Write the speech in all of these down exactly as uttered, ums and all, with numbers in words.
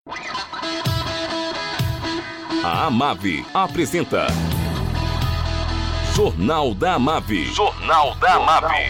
A Amave apresenta Jornal da Amave. Jornal da Amave.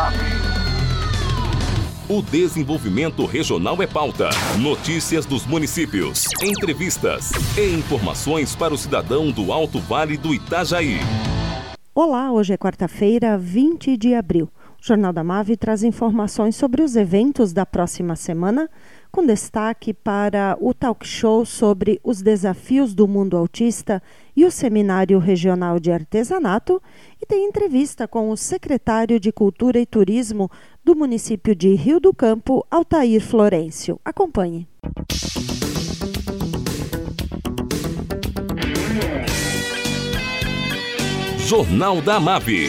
O desenvolvimento regional é pauta. Notícias dos municípios, entrevistas e informações para o cidadão do Alto Vale do Itajaí. Olá, hoje é quarta-feira, vinte de abril. O Jornal da Amave traz informações sobre os eventos da próxima semana, com destaque para o talk show sobre os desafios do mundo autista e o Seminário Regional de Artesanato, e tem entrevista com o secretário de Cultura e Turismo do município de Rio do Campo, Altair Florencio. Acompanhe. Jornal da Amave.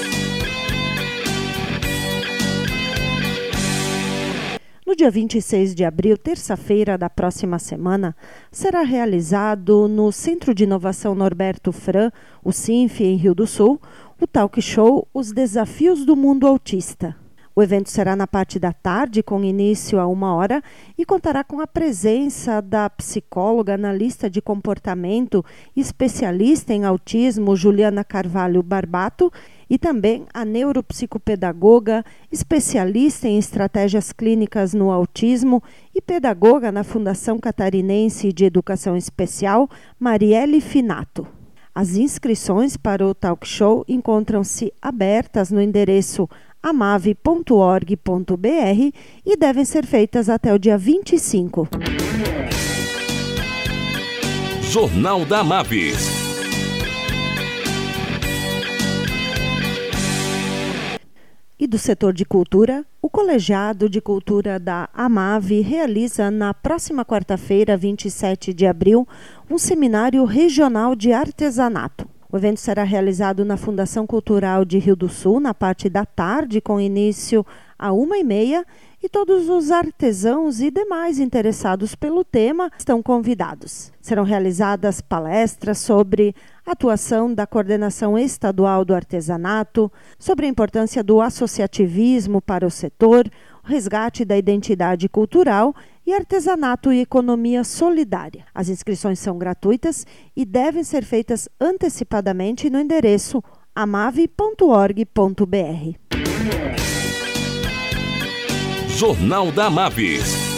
No dia vinte e seis de abril, terça-feira da próxima semana, será realizado no Centro de Inovação Norberto Fran, o SINF, em Rio do Sul, o talk show Os Desafios do Mundo Autista. O evento será na parte da tarde, com início a uma hora, e contará com a presença da psicóloga, analista de comportamento e especialista em autismo, Juliana Carvalho Barbato, e também a neuropsicopedagoga, especialista em estratégias clínicas no autismo e pedagoga na Fundação Catarinense de Educação Especial, Marielle Finato. As inscrições para o talk show encontram-se abertas no endereço amave ponto org ponto br e devem ser feitas até o dia vinte e cinco. Jornal da Amave. E do setor de cultura, o Colegiado de Cultura da Amave realiza na próxima quarta-feira, vinte e sete de abril, um seminário regional de artesanato. O evento será realizado na Fundação Cultural de Rio do Sul, na parte da tarde, com início a uma e meia, e todos os artesãos e demais interessados pelo tema estão convidados. Serão realizadas palestras sobre a atuação da Coordenação Estadual do Artesanato, sobre a importância do associativismo para o setor, o resgate da identidade cultural e artesanato e economia solidária. As inscrições são gratuitas e devem ser feitas antecipadamente no endereço amave ponto org ponto br. Jornal da Amave.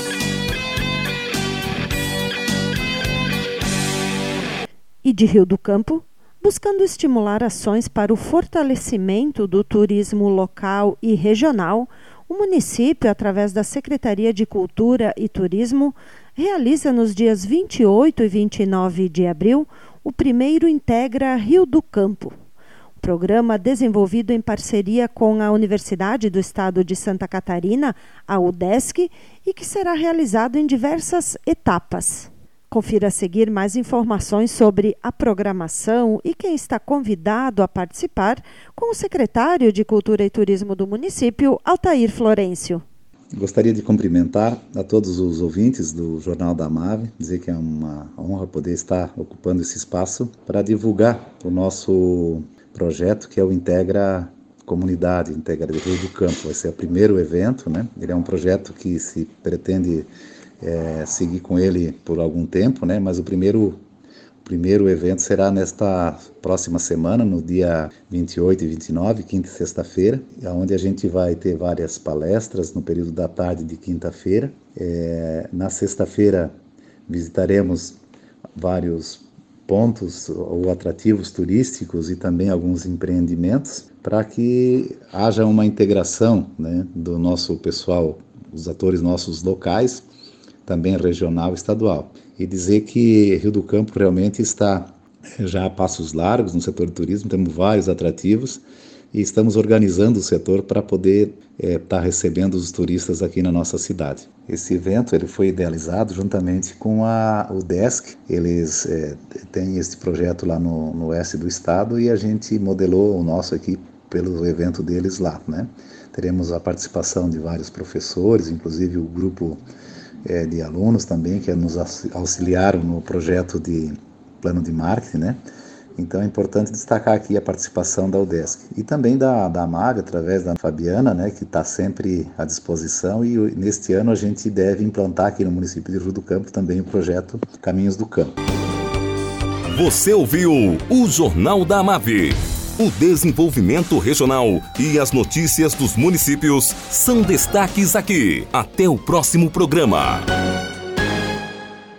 E de Rio do Campo, buscando estimular ações para o fortalecimento do turismo local e regional, o município, através da Secretaria de Cultura e Turismo, realiza nos dias vinte e oito e vinte e nove de abril o primeiro Integra Rio do Campo. Programa desenvolvido em parceria com a Universidade do Estado de Santa Catarina, a UDESC, e que será realizado em diversas etapas. Confira a seguir mais informações sobre a programação e quem está convidado a participar com o secretário de Cultura e Turismo do município, Altair Florencio. Gostaria de cumprimentar a todos os ouvintes do Jornal da Amave, dizer que é uma honra poder estar ocupando esse espaço para divulgar o nosso projeto, que é o Integra Comunidade, Integra de Rio do Campo. Vai ser o primeiro evento, né? Ele é um projeto que se pretende é, seguir com ele por algum tempo, né? Mas o primeiro, o primeiro evento será nesta próxima semana, no dia vinte e oito e vinte e nove, quinta e sexta-feira, onde a gente vai ter várias palestras no período da tarde de quinta-feira. É, na sexta-feira visitaremos vários pontos ou atrativos turísticos e também alguns empreendimentos para que haja uma integração, né, do nosso pessoal, os atores nossos locais, também regional e estadual. E dizer que Rio do Campo realmente está já a passos largos no setor de turismo, temos vários atrativos e estamos organizando o setor para poder estar é, tá recebendo os turistas aqui na nossa cidade. Esse evento ele foi idealizado juntamente com a UDESC. Eles é, têm esse projeto lá no, no oeste do estado e a gente modelou o nosso aqui pelo evento deles lá, né? Teremos a participação de vários professores, inclusive o grupo é, de alunos também que nos auxiliaram no projeto de plano de marketing, né? Então é importante destacar aqui a participação da UDESC e também da, da AMAV, através da Fabiana, né, que está sempre à disposição, e neste ano a gente deve implantar aqui no município de Rio do Campo também o projeto Caminhos do Campo. Você ouviu o Jornal da AMAV. O desenvolvimento regional e as notícias dos municípios são destaques aqui. Até o próximo programa.